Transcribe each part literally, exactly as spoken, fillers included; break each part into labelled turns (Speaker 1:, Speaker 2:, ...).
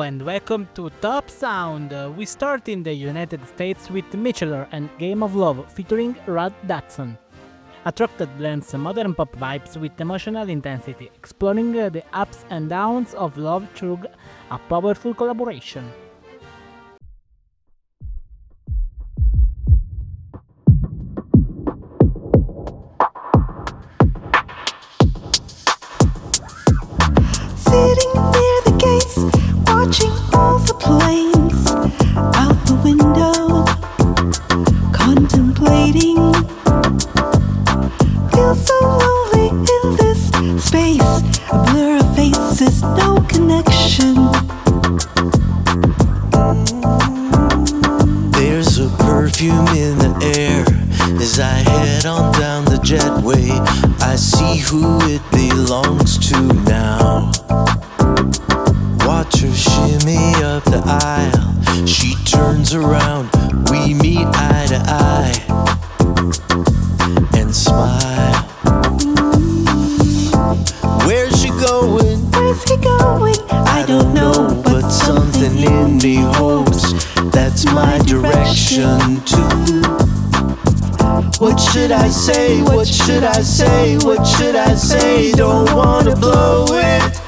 Speaker 1: and welcome to Top Sound. Uh, we start in the United States with Micheler and Game of Love featuring Rod Dodson. A track that blends modern pop vibes with emotional intensity, exploring uh, the ups and downs of love through a powerful collaboration.
Speaker 2: Sitting near the gates, watching all the planes out the window, contemplating. Feel so lonely in this space, a blur of faces, no connection.
Speaker 3: There's a perfume in the air as I head on down the jetway. I see who it belongs to now. Watch her shimmy up the aisle. She turns around, we meet eye to eye and smile. Where's she going?
Speaker 2: Where's he going? I don't know,
Speaker 3: but something in me hopes that's my direction too. What should I say? What should I say? What should I say? Don't wanna blow it.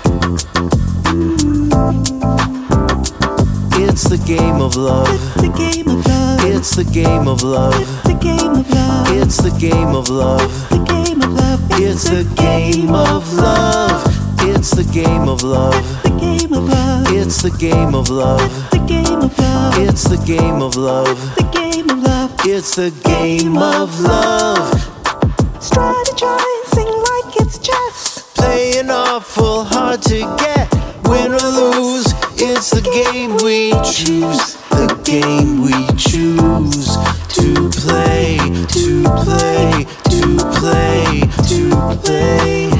Speaker 3: It's the game of love.
Speaker 2: It's the game of love.
Speaker 3: It's the game of love.
Speaker 2: It's the game of love.
Speaker 3: It's the game of love.
Speaker 2: The game of love.
Speaker 3: It's the game of love. It's the game of love.
Speaker 2: The game of love.
Speaker 3: It's the game of love.
Speaker 2: The game of love.
Speaker 3: It's the game of love.
Speaker 2: The game of love.
Speaker 3: It's the game of love.
Speaker 2: Strategizing like it's chess.
Speaker 3: Playing awful hard to get. Win or lose, it's the game we choose. The game we choose to play, to play, to play, to play.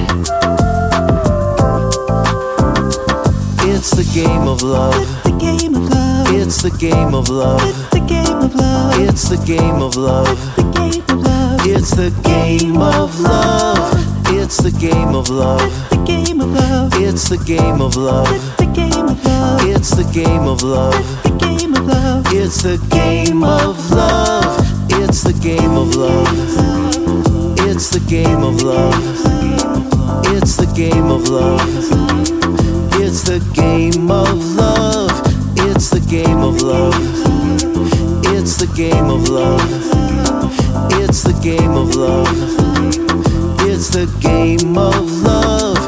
Speaker 3: It's the game of love.
Speaker 2: It's the game of love.
Speaker 3: It's the game of love.
Speaker 2: It's the game of love.
Speaker 3: It's the game of love.
Speaker 2: The game of love.
Speaker 3: It's the game of love. It's the game of love.
Speaker 2: The game of love.
Speaker 3: It's the game of love.
Speaker 2: The game of love.
Speaker 3: It's the game of love.
Speaker 2: The game of love.
Speaker 3: It's the game of love. It's the game of love. It's the game of love. It's the game of love. It's the game of love. It's the game of love. It's the game of love. It's the game of love. It's the game of love.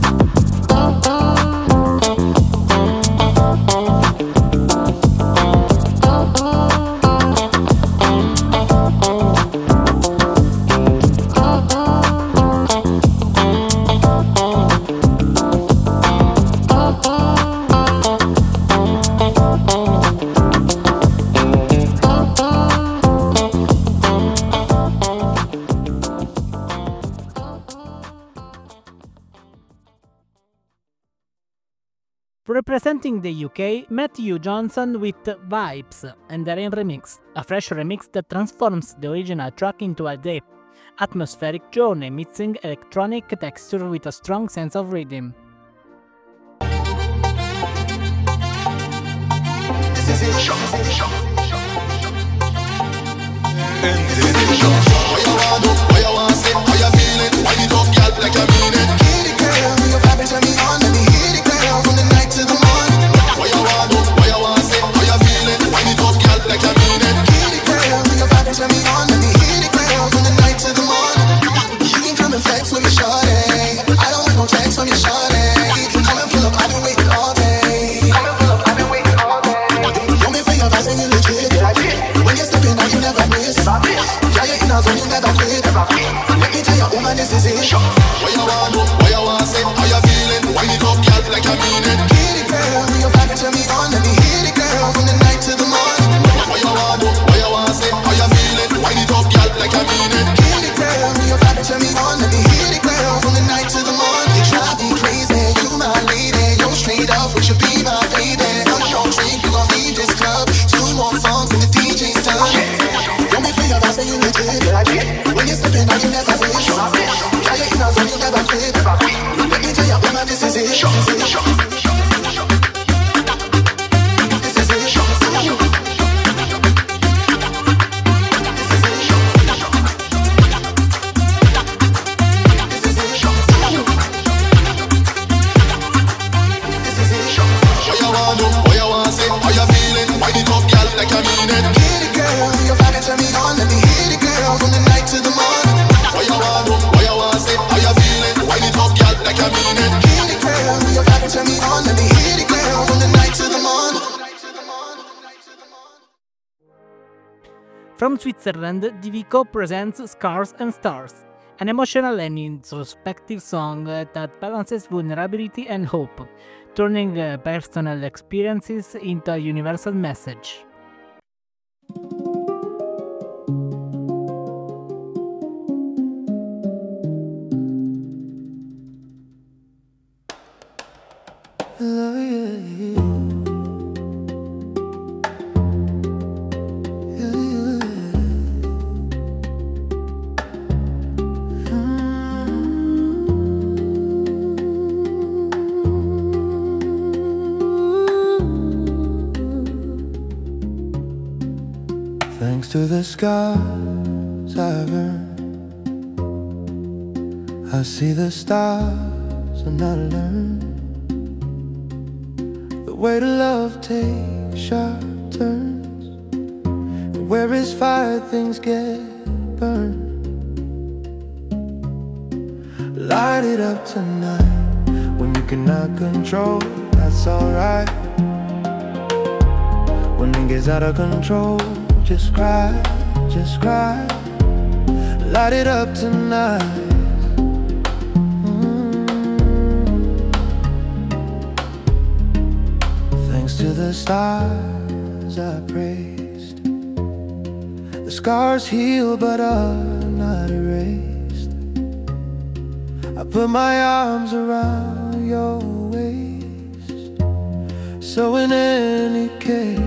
Speaker 1: Representing the U K, Matthew Johnson with Vibes and the Rain Remix, a fresh remix that transforms the original track into a deep, atmospheric journey mixing electronic texture with a strong sense of rhythm.
Speaker 4: This is it, shock, shock, shock. What you want do, what you want say, how you feeling, why you talk girl like you mean it. Get it girl, your vibes turn me on, let me hit it girl, from the night to the morning. What you want do, what you want say, how you feeling, why you talk girl like you mean it. Get it girl, your vibes turn me on, let me hit it girl, from the night to the morning. You can come and flex with me, shawty, I don't want no text from you, shawty. Come and pull up, I've been waiting all day. Come and pull up, I've been waiting all day. Don't be for your vibes and you legit. When you're stepping out, you never miss. Yeah, you're in a zone, you never quit. Let me tell you, woman, this is it. What you want do, what you want say, how you feeling, why you talk girl like you mean it. Get it girl, your vibe turn me on, let me hit it girl, from the night to the morning. What you want do, what you want say, how you feeling, why you talk girl like you mean it. Get it girl, your vibe turn me on, let me hit it girl, from the night to the morning. You drive me crazy, you my lady, you straight up, would you be my baby? I'm your drink, you gon' leave this club, two more songs and the D J's done. Don't be free of us, say you legit. When you're stepping out, you never miss. Yeah, you're in a zone, you never quit. girl, you're fine and turn me on. Let me hit it, girl, from the night to the morning. What you want do? What you want say? How you feeling? Wind it up, girl, like you mean it. Hit it, girl, you're fine and turn me on. Let me hit it, girl, from the night to the morning.
Speaker 1: From Switzerland, Divico presents Scars and Stars, an emotional and introspective song uh, that balances vulnerability and hope, turning uh, personal experiences into a universal message.
Speaker 5: Thanks to the scars I've earned, I see the stars and I learn the way to love takes sharp turns, and where is fire things get burned. Light it up tonight when you cannot control, that's alright. When it gets out of control, just cry, just cry. Light it up tonight. Mm. Thanks to the stars I praised, the scars heal but are not erased. I put my arms around your waist, so in any case,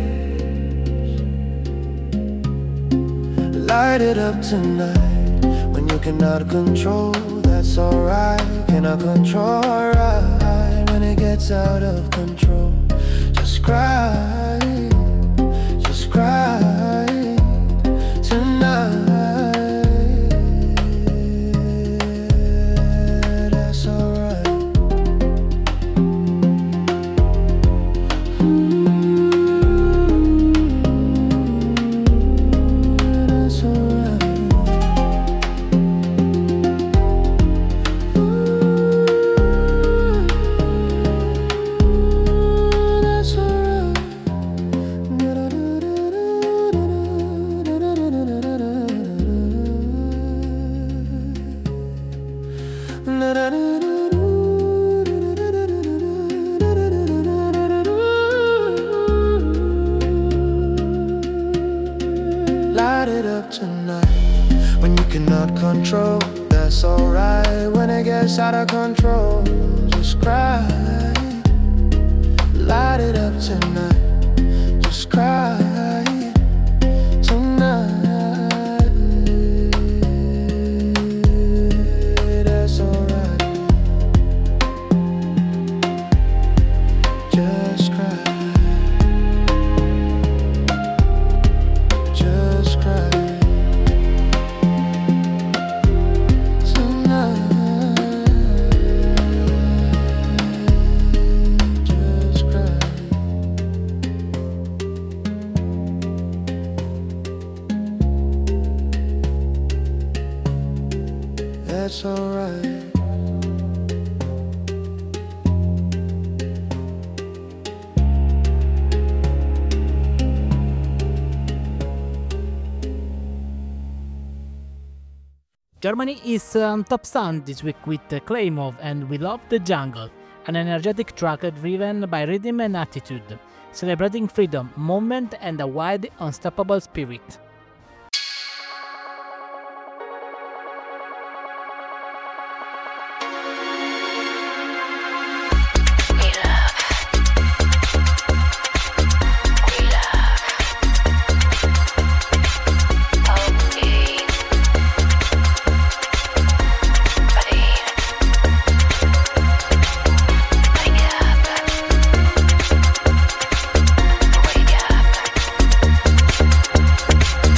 Speaker 5: light it up tonight. When you cannot control, that's alright. Cannot control, alright. When it gets out of control, just cry, just cry tonight. That's alright. Light it up tonight. When you cannot control, that's alright. When it gets out of control, just cry. Light it up tonight. Just cry tonight. That's alright. Just cry. Just cry tonight. Just cry. That's alright.
Speaker 1: Germany is on top sound this week with Claymov and We Love the Jungle, an energetic track driven by rhythm and attitude, celebrating freedom, movement and a wide, unstoppable spirit.
Speaker 6: Wake up.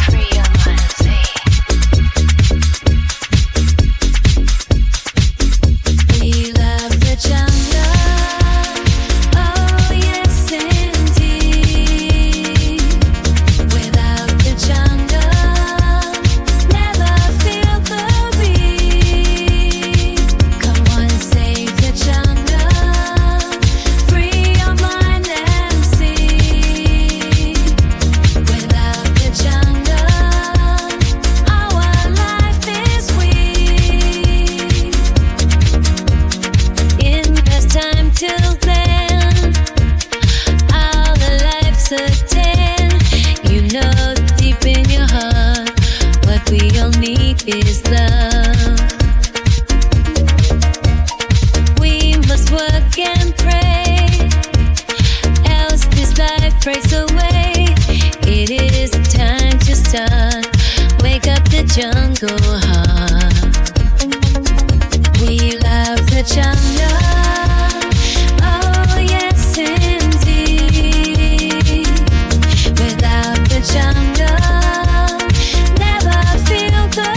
Speaker 6: sun. Wake up the jungle heart. We love the jungle. Oh yes indeed. Without the jungle, never feel the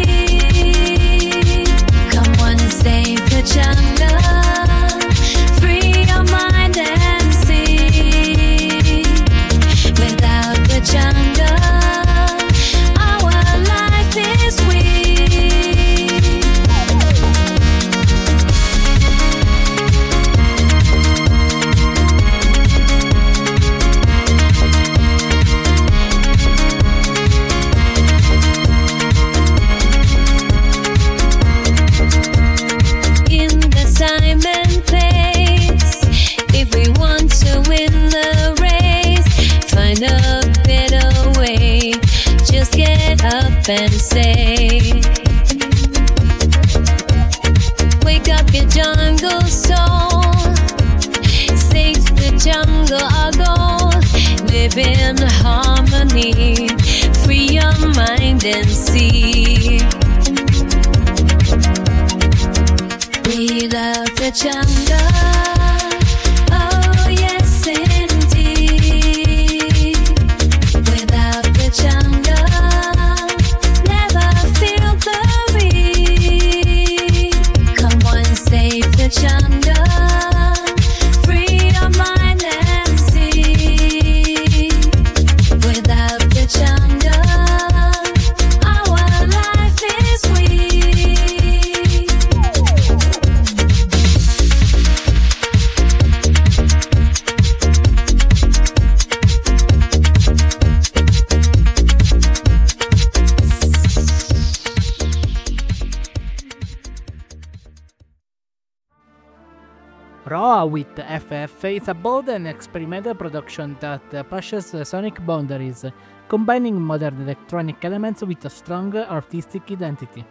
Speaker 6: beat. Come on and save the jungle. Free your mind and see. Without the jungle, our life is weak. In the time and pace, if we want to win the race, find a better way. Just get up and say, wake up your jungle soul. Save the jungle, our goal. Live in harmony. Free your mind and see. We love the jungle. Oh yes indeed. Without the jungle, never feel the beat. Come on, save the jungle. Free your mind and see. Without the jungle, our life is weak.
Speaker 1: Raw with F F is a bold and experimental production that uh, pushes the sonic boundaries, combining modern electronic elements with a strong artistic identity.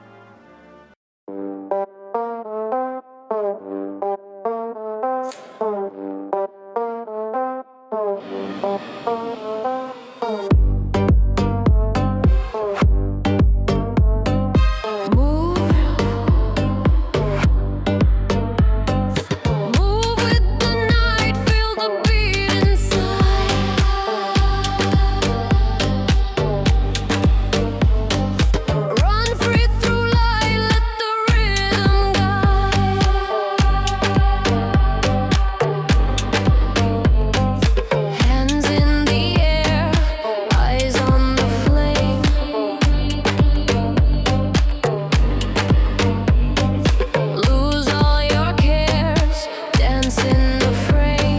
Speaker 6: Move with the night, feel the beat inside. Run free through light, let the rhythm guide. Hands in the air, eyes on the flame. Lose all your cares, dance in the frame.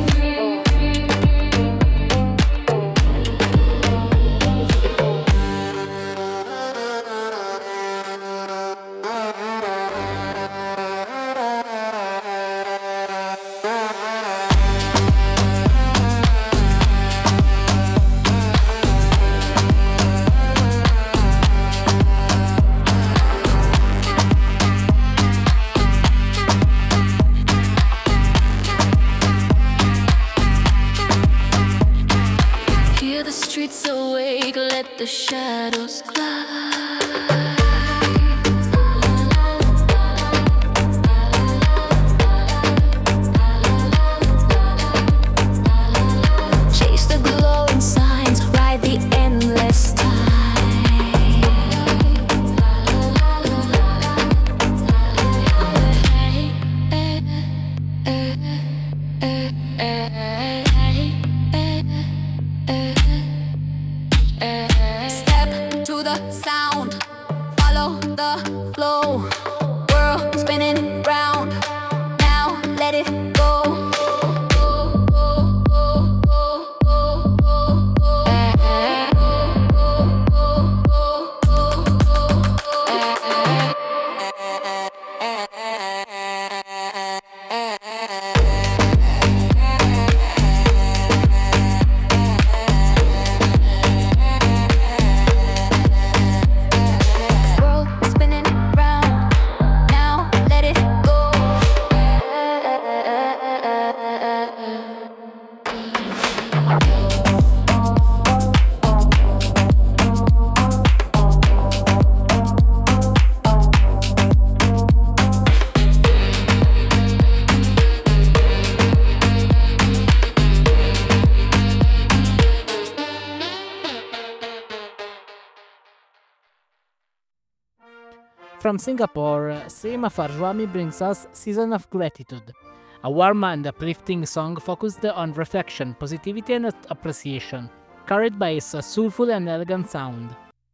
Speaker 6: Hear the streets awake, let the shadows glide. Chase the glowing signs, ride the endless Step to the sound, follow the flow. World spinning round, now let it go. World spinning round, now let it go.
Speaker 1: from Singapore, Seema Farjwami brings us Season of Gratitude, a warm and uplifting song focused on reflection, positivity, and appreciation, carried by its soulful and elegant sound.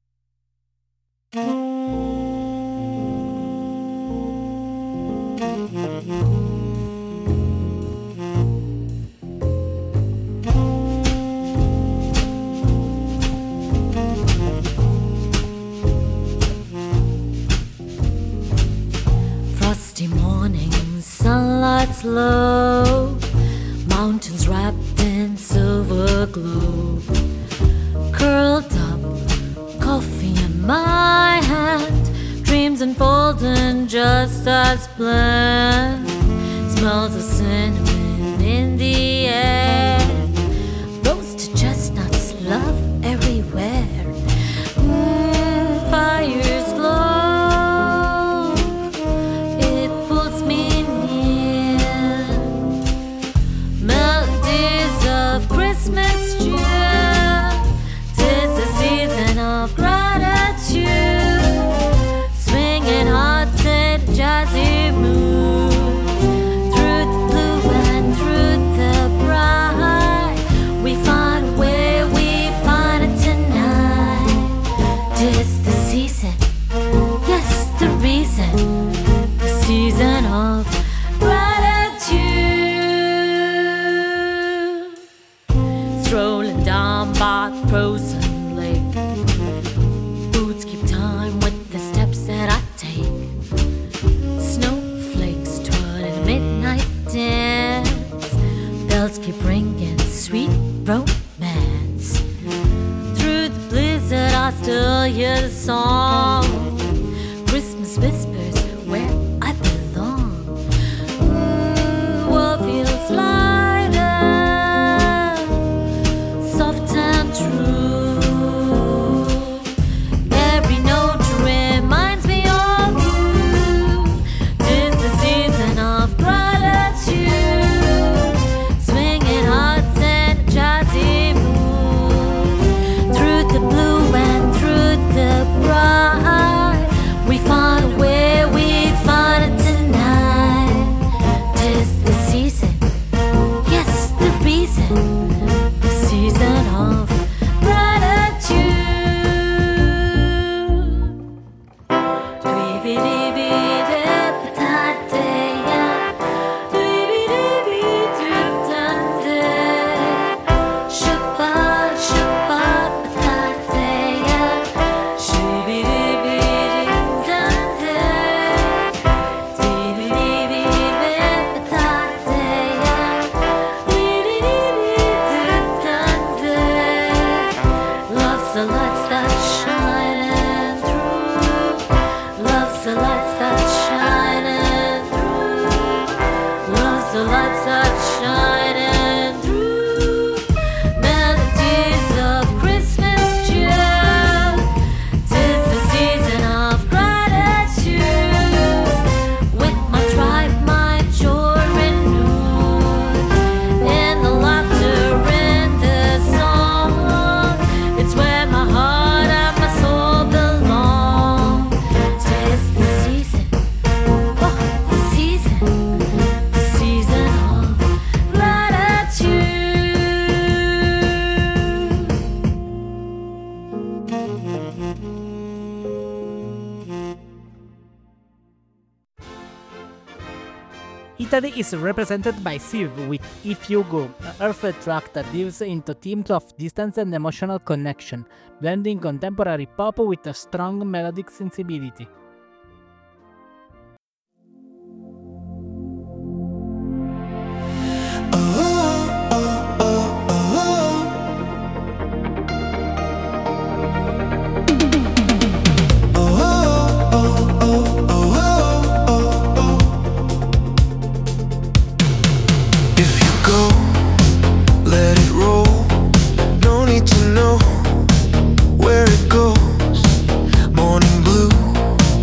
Speaker 7: Frosty morning, sunlight's low, mountains wrapped in silver glow. Curled up, coffee in my hand, dreams unfolding just as planned. Smells of cinnamon in the air, roasted chestnuts, love everywhere. Mm, fires glow, it pulls me near. Melodies of Christmas cheer, 'tis the season of gratitude. Swinging hearts in jazzy mood, through the blue and through the bright, we find where we find it tonight. 'Tis the season, yes, the reason, the season of gratitude. Strolling down by the frozen lake, boots keep time with the steps that I take. Snowflakes twirling a midnight dance, bells keep ringing, sweet romance. Through the blizzard I still hear the song, Christmas whispers where I belong. Mm, world feels lighter, soft and true. Every note reminds me of you. 'Tis the season of gratitude, swinging hearts in a jazzy mood. Through the blue and through the bright, we find where we find it tonight. 'Tis the season, yes, the reason, the season of gratitude. Love's the lights that shining through. Love's the lights that shining through. Love's the lights that shining through. Melodies of Christmas cheer, 'tis the season of gratitude. With my tribe, my joy renewed, in the laughter, in the song. It's where my heart and my soul belong. 'Tis the season, oh, the season, the season of gratitude.
Speaker 1: Italy is represented by Sirv with If You Go, an earthly track that delves into themes of distance and emotional connection, blending contemporary pop with a strong melodic sensibility.
Speaker 5: If you go, let it roll. No need to know where it goes. Morning blue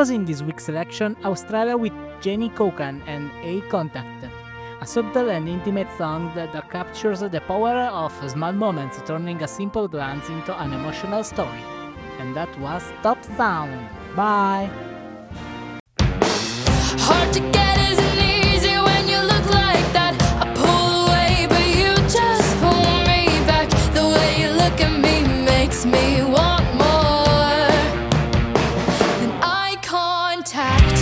Speaker 1: Closing this week's selection, Australia with Jenny Kokan and A Contact, a subtle and intimate song that, that captures the power of small moments, turning a simple glance into an emotional story. And that was Top Sound. Bye!
Speaker 8: Hard to get isn't easy when you look like that. I pull away, but you just pull me back. The way you look at me makes me want more than eye contact.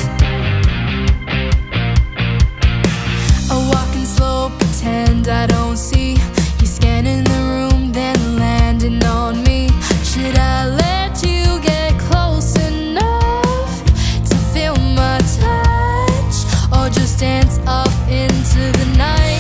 Speaker 8: I walk in slow, pretend I don't see you scanning the room, then landing on me. Should I let you get close enough to feel my touch, or just dance off into the night?